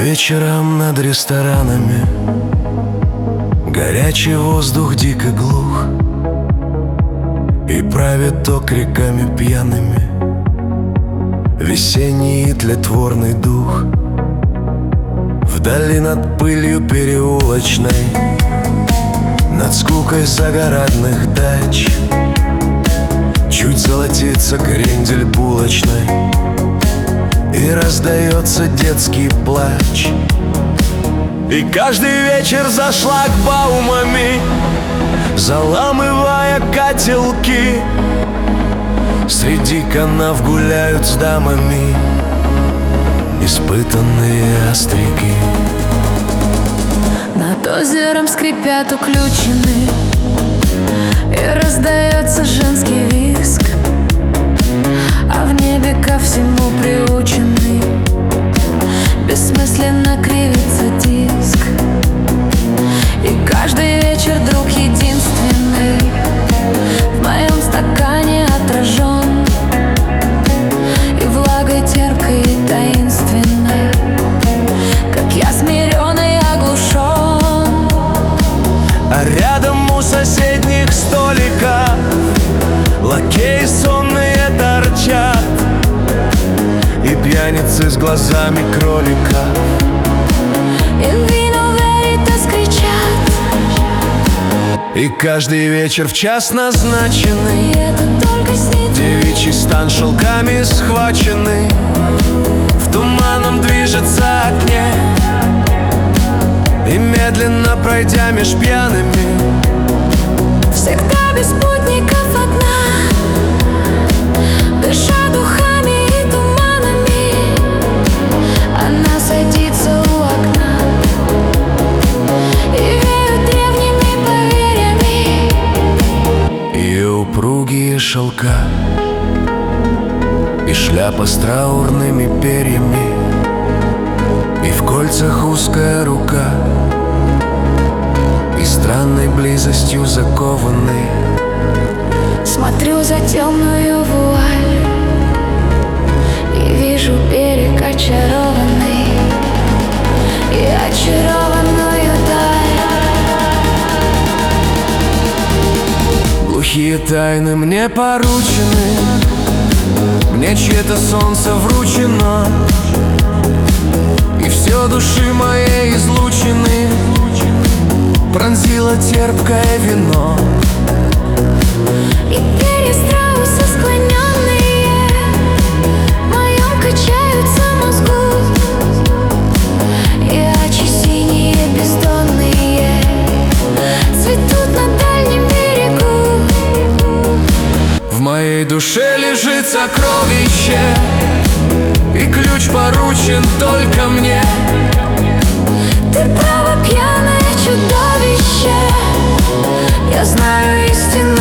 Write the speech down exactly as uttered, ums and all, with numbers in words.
вечерам над ресторанами горячий воздух дико глух, и правит окриками пьяными весенний тлетворный дух. Вдали над пылью переулочной, над скукой загородных дач, чуть золотится крендель булочной, и раздается детский плач. И каждый вечер за шлагбаумами, заламывая котелки, среди канав гуляют с дамами испытанные остряки. Над озером скрипят уключены, и раздается женский визг, а в небе ко всему приученный бессмысленно кривится диск. И каждый вечер друг единственный в моем стакане отражен, и влагой терпкой и таинственной, как я смирен и оглушен. А рядом у соседних столиков лакеи сонные торчат, и пьяницы с глазами кролика In vino veritas кричат. И каждый вечер в час назначенный, И это только снится. девичий стан шелками схваченный в туманном движется окне, и медленно пройдя меж пьяными, Всегда без спутников одна, дыша духами и туманами, она садится у окна и веют древними поверьями. ее упругие шелка и шляпа с траурными перьями, и в кольцах узкая рука, и странной близостью закованный. Смотрю за темную вуаль и вижу берег очарованный, и очарованную даль. Глухие тайны мне поручены, мне чье-то солнце вручено, и все души моей излучены пронзило терпкое вино. И перья страуса склоненные в моем качаются мозгу, и очи синие бездонные цветут на дальнем берегу. В моей душе лежит сокровище, и ключ поручен только мне. Ты право, пьяное чудовище, я знаю истину.